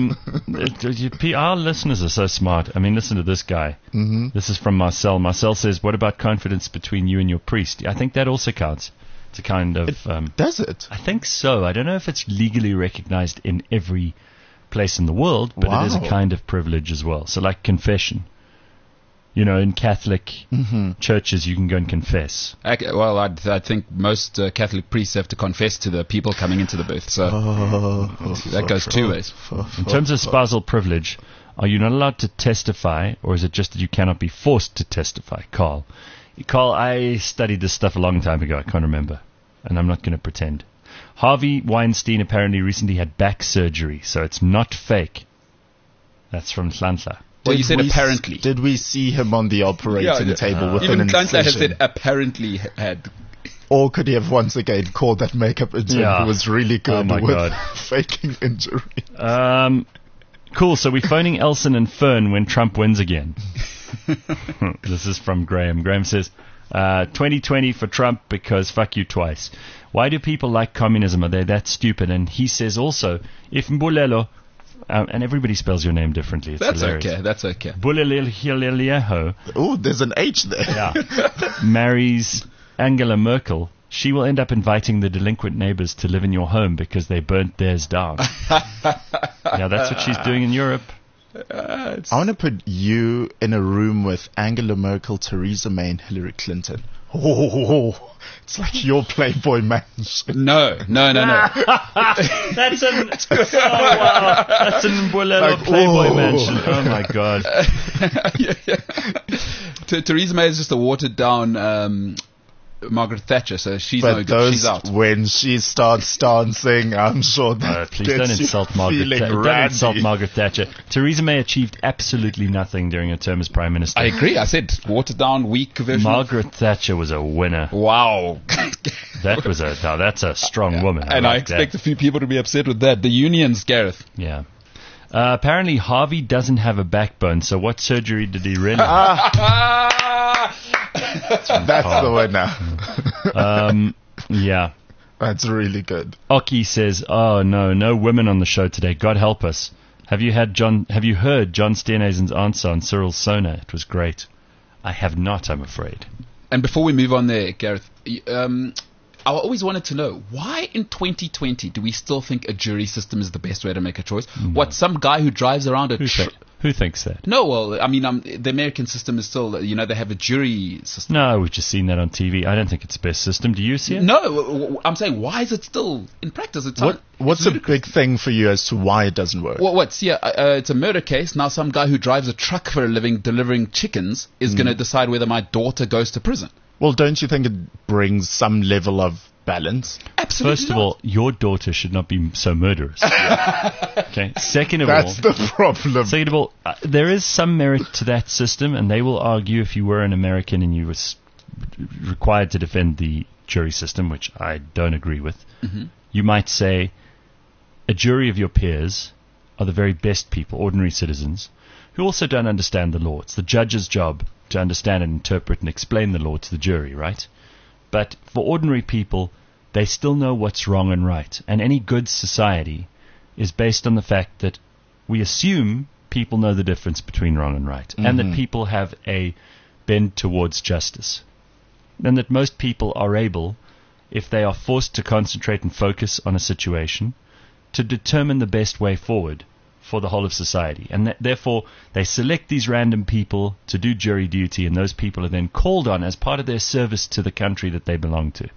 Our listeners are so smart. I mean, listen to this guy. This is from Marcel. Marcel says, "What about confidence between you and your priest?" I think that also counts. It's a kind of... does it? I think so. I don't know if it's legally recognized in every place in the world, but it is a kind of privilege as well. So like confession. You know, in Catholic churches, you can go and confess. I think most Catholic priests have to confess to the people coming into the booth. So that goes two ways. In terms of spousal privilege, are you not allowed to testify, or is it just that you cannot be forced to testify, Carl? Carl, I studied this stuff a long time ago. I can't remember, and I'm not going to pretend. Harvey Weinstein apparently recently had back surgery, so it's not fake. That's from Nhlanhla. Well, you said Did we apparently. Did we see him on the operating table with Even an Nhlanhla has incision? said apparently had. Or could he have once again called that makeup intern Yeah. who was really good Oh my with God. faking injury? Cool. So we're phoning Elson and Fern when Trump wins again. This is from Graham. Graham says, 2020 for Trump because fuck you twice. Why do people like communism? Are they that stupid? And he says also, if Mbulelo, and everybody spells your name differently. It's That's hilarious. okay. That's okay. Buleleleleleho, Oh, there's an H there. marries Angela Merkel, she will end up inviting the delinquent neighbors to live in your home because they burnt theirs down. Yeah, that's what she's doing in Europe. I want to put you in a room with Angela Merkel, Theresa May, and Hillary Clinton. Oh, it's like your Playboy mansion. No. That's an that's an Mbulelo Like, Playboy oh. mansion. Oh my god. Theresa May is just a watered down Margaret Thatcher, so she's no But good. She's those, out. when she starts dancing, I'm sure that Please gets don't you insult Margaret. feeling Don't randy. insult Margaret Thatcher. Theresa May achieved absolutely nothing during her term as prime minister. I agree. I said watered down, weak version. Margaret Thatcher was a winner. Wow. That's a strong woman. And I like expect that. a few people to be upset with that. The unions, Gareth. Yeah. Apparently Harvey doesn't have a backbone. So what surgery did he really? That's the winner. Yeah. That's really good. Oki says, "Oh no women on the show today. God help us. Have you heard John Steenhuisen's answer on Cyril Sona? It was great. I have not, I'm afraid. And before we move on there, Gareth, I always wanted to know, why in 2020 do we still think a jury system is the best way to make a choice? What, some guy who drives around a... Who thinks that? No, well, I mean, the American system is still, they have a jury system. No, we've just seen that on TV. I don't think it's the best system. Do you see it? No, I'm saying, why is it still in practice? What's a big thing for you as to why it doesn't work? It's a murder case. Now some guy who drives a truck for a living delivering chickens is going to decide whether my daughter goes to prison. Well, don't you think it brings some level of balance? Absolutely First of all, your daughter should not be so murderous. Okay. Second of all... That's the problem. Second of all, there is some merit to that system, and they will argue if you were an American and you were required to defend the jury system, which I don't agree with, you might say a jury of your peers are the very best people, ordinary citizens, who also don't understand the law. It's the judge's job to understand and interpret and explain the law to the jury, right? But for ordinary people, they still know what's wrong and right. And any good society is based on the fact that we assume people know the difference between wrong and right, and that people have a bend towards justice. And that most people are able, if they are forced to concentrate and focus on a situation, to determine the best way forward for the whole of society. And therefore, they select these random people to do jury duty, and those people are then called on as part of their service to the country that they belong to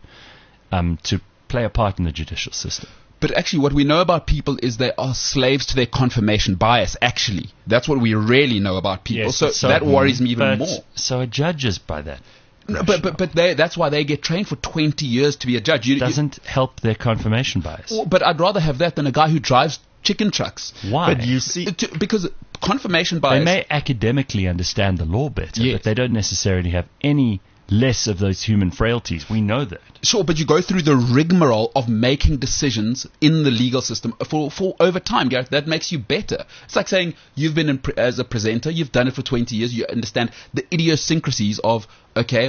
play a part in the judicial system. But actually, what we know about people is they are slaves to their confirmation bias, actually. That's what we really know about people. Yes, so that worries me even more. So are judges by that. No, but that's why they get trained for 20 years to be a judge. Doesn't help their confirmation bias. But I'd rather have that than a guy who drives chicken trucks. Why? But you see, Because confirmation bias... They may academically understand the law better, Yes. but they don't necessarily have any less of those human frailties. We know that. Sure, but you go through the rigmarole of making decisions in the legal system for over time, Gareth. That makes you better. It's like saying you've been as a presenter, you've done it for 20 years, you understand the idiosyncrasies of, okay,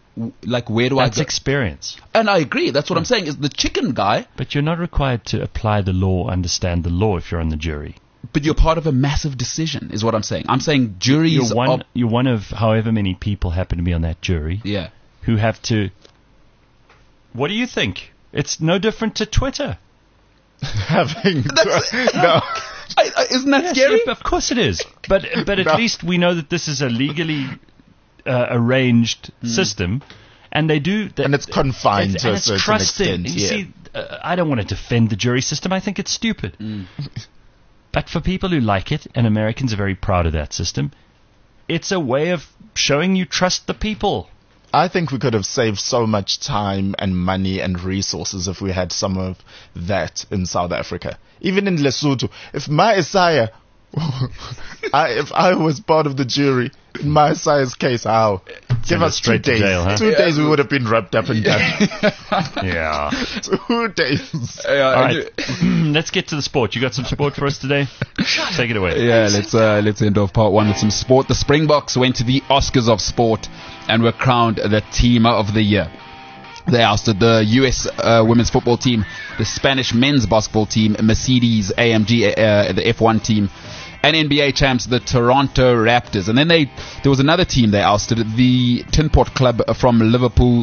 like where do That's I go? experience. And I agree. That's what I'm saying. Is the chicken guy, But you're not required to apply the law, understand the law if you're on the jury. but you're part of a massive decision, is what I'm saying. I'm saying juries You're one of however many people happen to be on that jury yeah. who have to... What do you think? It's no different to Twitter. having No. Isn't that scary? Yeah, of course it is. But at least we know that this is a legally arranged system, and they do... and it's confined to a it's certain trusted. extent. You Yeah. see, I don't want to defend the jury system. I think it's stupid. But for people who like it, and Americans are very proud of that system, it's a way of showing you trust the people. I think we could have saved so much time and money and resources if we had some of that in South Africa. Even in Lesotho. If Ma Isaiah If I was part of the jury in my size case, give us 2 straight to days. jail, huh? 2 days we would have been wrapped up and done. Yeah. 2 days. All right. Let's get to the sport. You got some sport for us today? Take it away. Yeah, let's end off part 1 with some sport. The Springboks went to the Oscars of sport and were crowned the team of the year. They ousted the U.S. women's football team, the Spanish men's basketball team, Mercedes-AMG, the F1 team, and NBA champs, the Toronto Raptors. And then there was another team they ousted, the Tinport Club from Liverpool.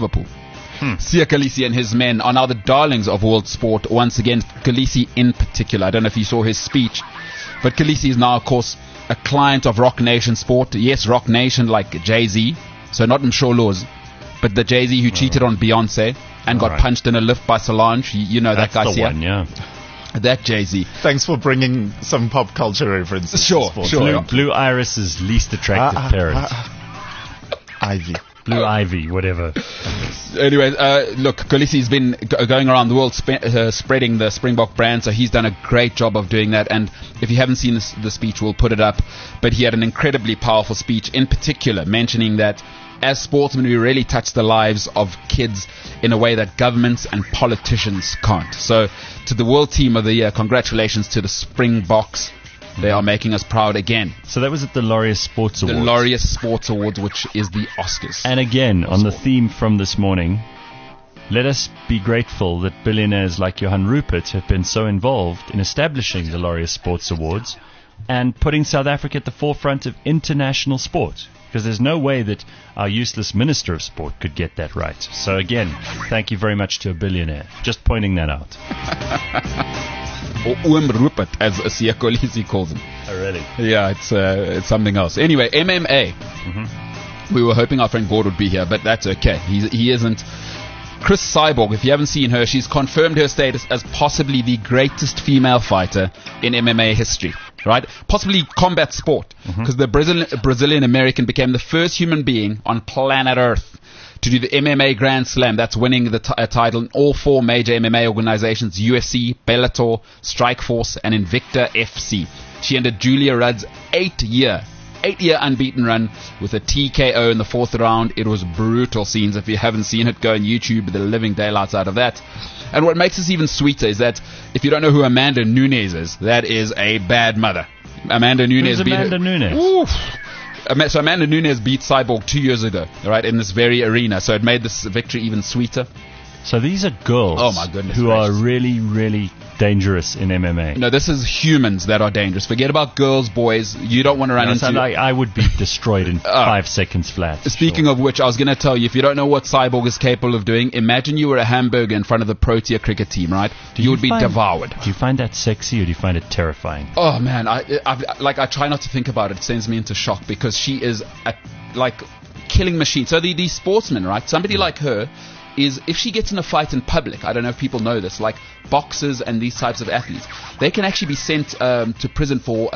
Siya Kolisi and his men are now the darlings of world sport. Once again, Kolisi in particular. I don't know if you saw his speech, but Kolisi is now, of course, a client of Rock Nation Sport. Yes, Rock Nation like Jay-Z, so not Msholo's, but the Jay-Z who cheated on Beyonce and got punched in a lift by Solange. You know that guy, That's the Siya? one, yeah. That Jay-Z. Thanks for bringing some pop culture references. Sure. Blue Iris's least attractive parents. Ivy. Blue Ivy, whatever. Anyway, look, Kolisi's been going around the world spreading the Springbok brand, so he's done a great job of doing that. And if you haven't seen the speech, we'll put it up. But he had an incredibly powerful speech, in particular mentioning that as sportsmen, we really touch the lives of kids in a way that governments and politicians can't. So, to the World Team of the Year, congratulations to the Springboks. They are making us proud again. So that was at the Laureus Sports Awards. The Laureus Sports Awards, which is the Oscars. And again, on the theme from this morning, let us be grateful that billionaires like Johan Rupert have been so involved in establishing the Laureus Sports Awards and putting South Africa at the forefront of international sport. Because there's no way that our useless Minister of Sport could get that right. So again, thank you very much to a billionaire. Just pointing that out. Or Oom Rupert, as Siya Kolisi calls him. Oh, really? Yeah, it's something else. Anyway, MMA. We were hoping our friend Gord would be here, but that's okay. He isn't. Chris Cyborg, if you haven't seen her, she's confirmed her status as possibly the greatest female fighter in MMA history. Right? Possibly combat sport. Because the Brazilian American became the first human being on planet Earth to do the MMA Grand Slam. That's winning the title in all 4 major MMA organizations: UFC, Bellator, Strikeforce, and Invicta FC. She ended Julia Rudd's 8-year unbeaten run with a TKO in the 4th round. It was brutal scenes. If you haven't seen it, go on YouTube. The living daylights out of that. And what makes this even sweeter is that if you don't know who Amanda Nunes is, that is a bad mother. Amanda Nunes Who's Amanda Nunes? Oof. So Amanda Nunes beat Cyborg 2 years ago, right, in this very arena. So it made this victory even sweeter. So these are girls who are really, really dangerous in MMA. No, this is humans that are dangerous. Forget about girls, boys. You don't want to run into... I would be destroyed in 5 seconds flat. Speaking of which, I was going to tell you, if you don't know what Cyborg is capable of doing, imagine you were a hamburger in front of the Protea cricket team, right? You would be devoured. Do you find that sexy or do you find it terrifying? Oh, man. I try not to think about it. It sends me into shock because she is a killing machine. So these sportsmen, right? Somebody like her is, if she gets in a fight in public, I don't know if people know this, like boxers and these types of athletes, they can actually be sent to prison for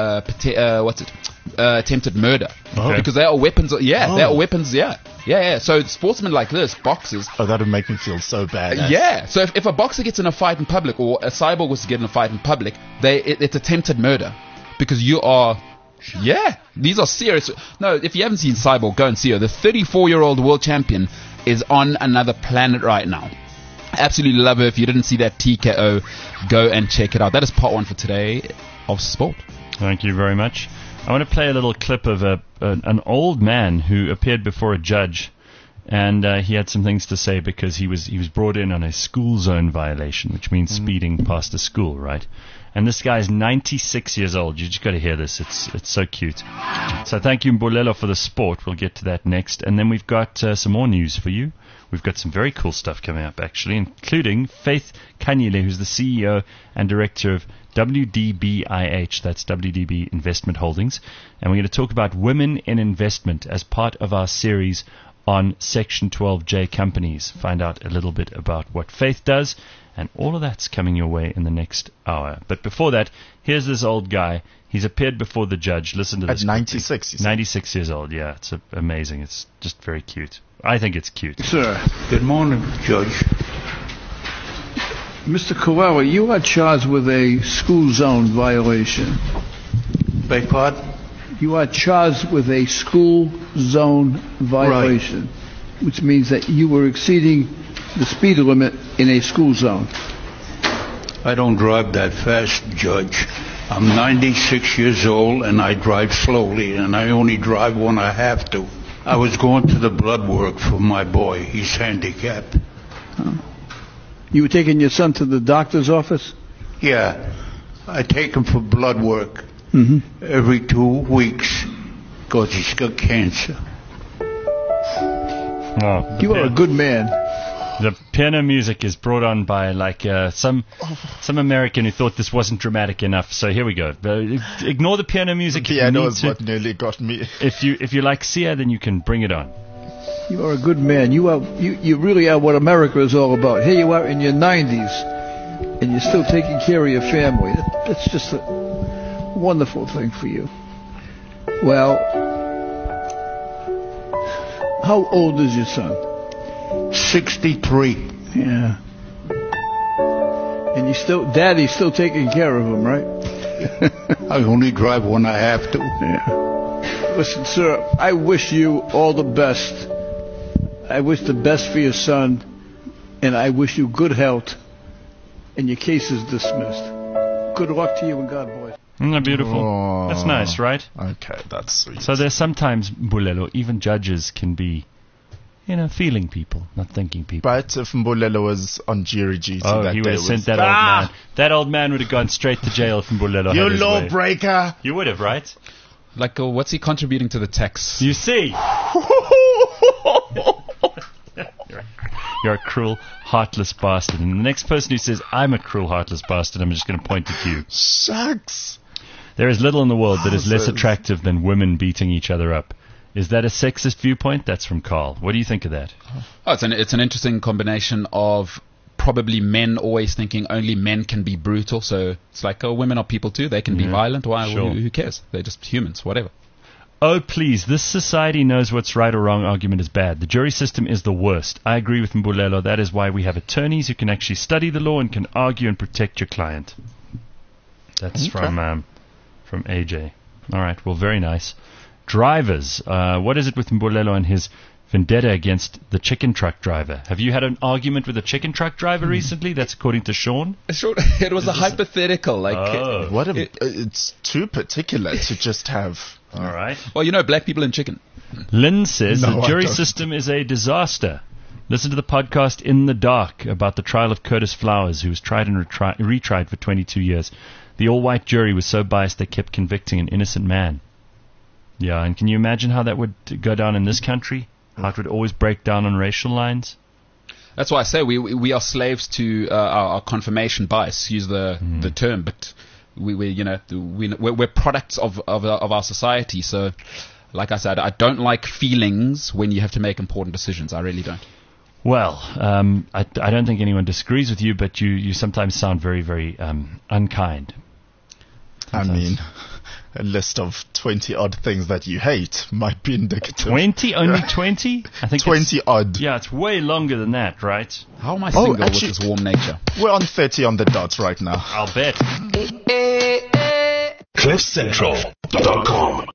attempted murder. Okay. Because they are weapons. They are weapons. Yeah. So sportsmen like this, boxers. Oh, that would make me feel so bad. Yeah. So if a boxer gets in a fight in public, or a cyborg was to get in a fight in public, it's attempted murder because you are. Yeah, these are serious. No, if you haven't seen Cyborg, go and see her. The 34-year-old world champion is on another planet right now. Absolutely love her. If you didn't see that TKO, go and check it out. That is part 1 for today of sport. Thank you very much. I want to play a little clip of an old man who appeared before a judge, and he had some things to say because he was brought in on a school zone violation, which means speeding past a school, right? And this guy's 96 years old. You just got to hear this. It's so cute. So thank you, Mbolelo, for the sport. We'll get to that next. And then we've got some more news for you. We've got some very cool stuff coming up, actually, including Faith Kanyile, who's the CEO and director of WDBIH. That's WDB Investment Holdings. And we're going to talk about women in investment as part of our series on Section 12J companies. Find out a little bit about what Faith does. And all of that's coming your way in the next hour. But before that, here's this old guy. He's appeared before the judge. Listen to this. At 96, you said. 96 years old, yeah. It's amazing. It's just very cute. I think it's cute. Sir, good morning, Judge. Mr. Carrera, you are charged with a school zone violation. Beg pardon? You are charged with a school zone violation, which means that you were exceeding the speed limit in a school zone. I don't drive that fast, Judge. I'm 96 years old and I drive slowly, and I only drive when I have to. I was going to the blood work for my boy. He's handicapped. You were taking your son to the doctor's office? Yeah, I take him for blood work every 2 weeks because he's got cancer. Oh, You are a good man. the piano music is brought on by some American who thought this wasn't dramatic enough. So here we go. Ignore the piano music. The piano is what nearly got me. If you like Sia, then you can bring it on. You are a good man. You really are what America is all about. Here you are in your 90s, and you're still taking care of your family. That's just a wonderful thing for you. Well, how old is your son? 63. Yeah. And Daddy's still taking care of him, right? I only drive when I have to. Yeah. Listen, sir, I wish you all the best. I wish the best for your son, and I wish you good health, and your case is dismissed. Good luck to you, and God bless. Isn't that beautiful? Oh. That's nice, right? Okay, that's sweet. So there's sometimes, Mbulelo, even judges can be, feeling people, not thinking people. But if Mbulelo was on jury duty that he would day, have sent that old man. That old man would have gone straight to jail if Mbulelo You had his way. lawbreaker! You would have, right? Like, what's he contributing to the tax? You see? You're a cruel, heartless bastard. And the next person who says, I'm a cruel, heartless bastard, I'm just going to point at you. Shucks! There is little in the world that is less Wowzers. attractive than women beating each other up. Is that a sexist viewpoint? That's from Carl. What do you think of that? Oh, it's an interesting combination of probably men always thinking only men can be brutal. So it's like, women are people too. They can be violent. Why? Sure. Who cares? They're just humans. Whatever. Oh, please, this society knows what's right or wrong argument is bad. The jury system is the worst. I agree with Mbulelo. That is why we have attorneys who can actually study the law and can argue and protect your client. That's from AJ. All right, well, very nice. Drivers. What is it with Mbulelo and his vendetta against the chicken truck driver? Have you had an argument with a chicken truck driver recently? That's according to Sean. Sure. It was a hypothetical. It's too particular to just have. All right. Well, black people and chicken. Lynn says No, the I jury don't. system is a disaster. Listen to the podcast In the Dark about the trial of Curtis Flowers, who was tried and retried for 22 years. The all-white jury was so biased they kept convicting an innocent man. Yeah, and can you imagine how that would go down in this country? How it would always break down on racial lines? That's why I say we are slaves to our confirmation bias. Use the term, but we're products of our society. So, like I said, I don't like feelings when you have to make important decisions. I really don't. Well, I don't think anyone disagrees with you, but you sometimes sound very, very unkind. I mean, a list of 20-odd things that you hate might be indicative. 20? Only 20? I think 20-odd. Yeah, it's way longer than that, right? How am I single actually- with this warm nature? We're on 30 on the dot right now. I'll bet. CliffCentral.com